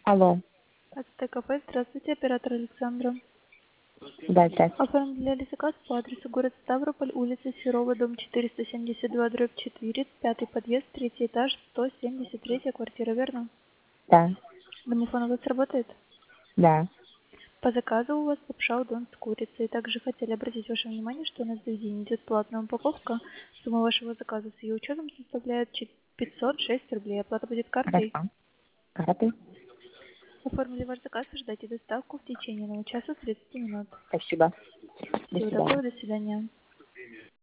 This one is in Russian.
Алло. АЦТ кафе. Здравствуйте, оператор Александра. Да, здравствуйте. Оформляли заказ по адресу город Ставрополь, улица Серова, дом 472/4, пятый подъезд, третий этаж, 173 квартира, верно? Да, Домофон у вас работает? да. По заказу у вас лапша удон с курицей. Также хотели обратить ваше внимание, что у нас в заведении идет платная упаковка. Сумма вашего заказа с ее учетом составляет 506 рублей. Оплата будет картой. Хорошо. Карты. Оформили ваш заказ и ждайте доставку в течение 1 часа 30 минут. Спасибо. До Всего свидания. доброго, до свидания.